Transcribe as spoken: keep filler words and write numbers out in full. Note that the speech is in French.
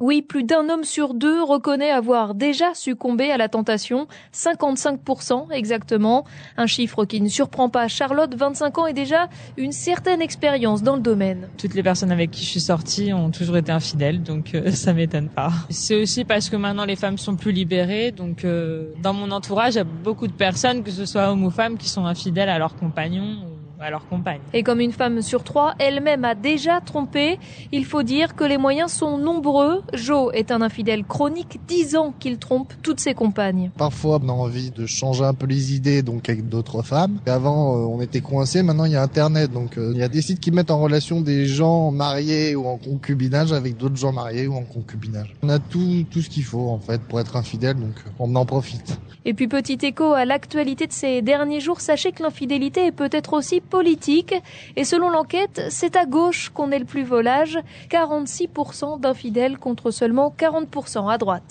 Oui, plus d'un homme sur deux reconnaît avoir déjà succombé à la tentation, cinquante-cinq pour cent exactement. Un chiffre qui ne surprend pas Charlotte, vingt-cinq ans et déjà une certaine expérience dans le domaine. Toutes les personnes avec qui je suis sortie ont toujours été infidèles, donc euh, ça m'étonne pas. C'est aussi parce que maintenant les femmes sont plus libérées, donc euh, dans mon entourage, il y a beaucoup de personnes, que ce soit hommes ou femmes, qui sont infidèles à leurs compagnons ou à leur compagne. Et comme une femme sur trois elle-même a déjà trompé, il faut dire que les moyens sont nombreux. Joe est un infidèle chronique, dix ans qu'il trompe toutes ses compagnes. Parfois, on a envie de changer un peu les idées, donc avec d'autres femmes. Avant, on était coincés, maintenant il y a Internet, donc il y a des sites qui mettent en relation des gens mariés ou en concubinage avec d'autres gens mariés ou en concubinage. On a tout, tout ce qu'il faut en fait pour être infidèle, donc on en profite. Et puis petit écho à l'actualité de ces derniers jours, sachez que l'infidélité est peut-être aussi politique. Et selon l'enquête, c'est à gauche qu'on est le plus volage, quarante-six pour cent d'infidèles contre seulement quarante pour cent à droite.